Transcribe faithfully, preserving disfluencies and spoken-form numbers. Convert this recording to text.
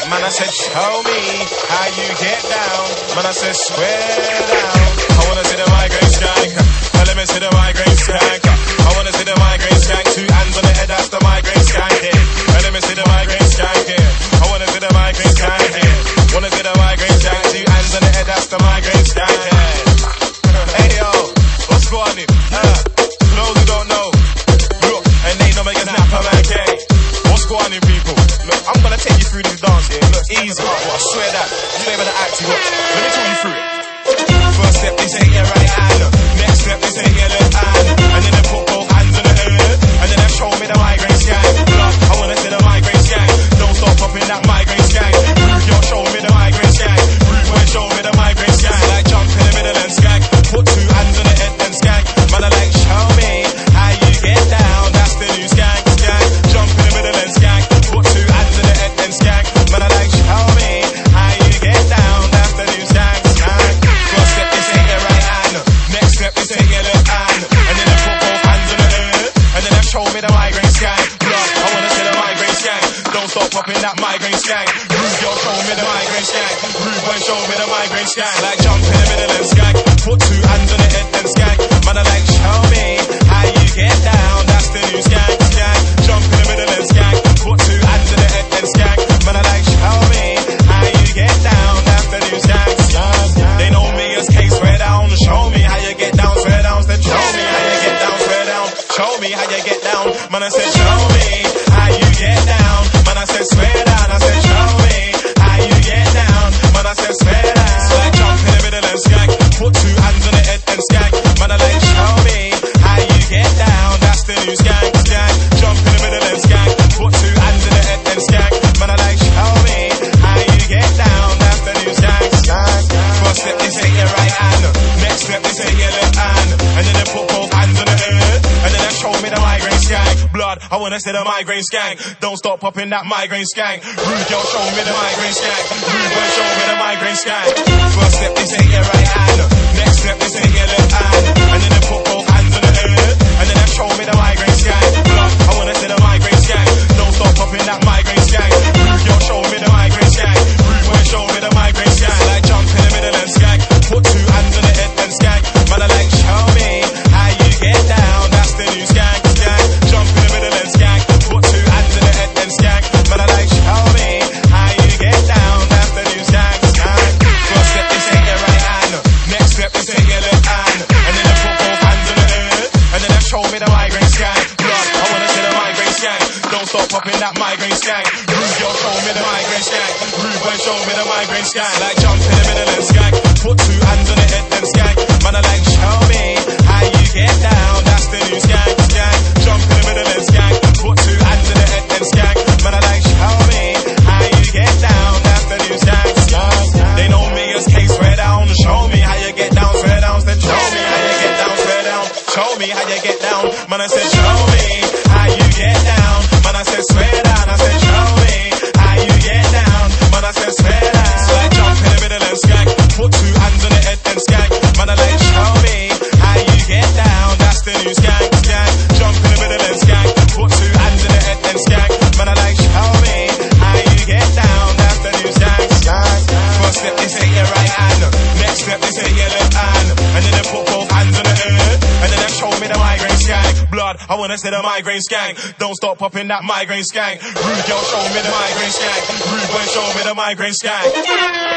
Man, I said, show me how you get down. Man, I said, square down. I wanna see the migraine skank. Now let me see the migraine skank. I wanna see the migraine skank. Two hands on the head, that's the migraine skank here. Now let me see the migraine skank here. I wanna see the migraine skank here. Wanna see the migraine skank. Two hands on the head, that's the migraine skank here. Hey yo, what's going on? Uh, for those who don't know, look, and they know make a snap a man K. What's going on, people? Look, I'm gonna take you through this dance here. Look, easy. I swear that. You ain't gonna act, watch. Let me talk you through it. First step, they say your right hand. Next step, they say your left hand. And then they put both hands on the head. And then they show me the migraine skank. I wanna see the migraine skank. Don't stop popping that migraine skank. Rude, yo, show me the migraine skank. Rude boy, show me the migraine skank. Like jump in the middle and skank. Put two hands on the head and skank. Man, I like, show me how you get down. That's the new skank, skank. Jump in the middle and skank. Put two hands on the head and skank. Man, I like, show me how you get down. That's the new skank, skank. First step, they say your right hand. Next step, they say your left hand. And then they put both hands on the head. And then they show me the migraine skank. Blood, I wanna see the migraine skank. Don't stop popping that migraine skank. Rude, yo, show me the migraine skank. Rude boy, show me the migraine skank. Like jump in the middle and skank. Put two hands on the head and skank. Man, I like, show me how you get down. That's the new skank, skank. Jump in the middle and skank. Put two hands on the head and skank. Man, I like, show me how you get down. That's the new skank, skank. They know me as K, swear down. Show me how you get down, swear down. Said, show me how you get down, swear down. Show me how you get down. Man, I said, show me how you get down. Man, I said, swear down. I said, show me how you get down. Man, I said, swear down. So I jump in the middle and skank. Put two hands on the head and skank. Man, I like, show me how you get down. That's the new skank, skank. Jump in the middle and skank. Put two hands on the head and skank. Man, I like, show me how you get down. That's the new skank, skank. First step, they say your right hand. Next step, they say your left hand. And then they put both hands on the head. And then they show me the migraine skank. Blood, I wanna see the migraine skank. Don't stop popping that migraine skank. Rude, yo, show me the migraine skank. Rude boy, show me the migraine skank. First step, they say your right hand. Next step, they say your left hand. And then they put both hands on the head. And then they show me the migraine skank. Blood, I wanna see the migraine skank. Don't stop popping that migraine skank. Rude, yo, show me the migraine skank. Rude boy, show me the migraine skank. Like jump in the middle and skank. Put two hands on the head and skank. Man, I like, show me how you get down. That's the new skank, skank. Jump in the middle and skank. Put two hands on the head and skank. Man, I like, show me how you get down. That's the new skank, skank. First step, they say your right hand. Next step, they say your left hand. And then they put both hands on the head. And then they show me the migraine skank. Blood, I wanna see the migraine skank. Don't stop popping that migraine skank. Rude, yo, show me the migraine skank. Rude boy, show me the migraine skank. Like jump in the middle and skank. Put two hands on the head and skank. Man, I like, show me how you get down. That's the new skank, skank. Jump in the middle and skank. Put two hands on the head and skank. Man, I like, show me how you get down. That's the new skank, skank. They know me as K, swear down. Show me how you get down, swear down. Said, show me how you get down, swear down. Show me how you get down. Man, I said, show me how you get down. Man, I said, swear down. I said, show me how you get down. Man, I said, swear down. So I jump in the middle and skank. Put two hands on the head and skank. Man, I like, show me how you get down. That's the new skank, skank. Jump in the middle and skank. Put two hands on the head and skank. Man, I like, show me how you get down. That's the new skank, skank. First step, they say your right hand. Next step, they say your left hand. And then they put both hands on the head. And then they show me the migraine skank. Blood, I wanna see the migraine skank. Don't stop popping that migraine skank. Rude, yo, show me the migraine skank. Rude boy, show me the migraine skank.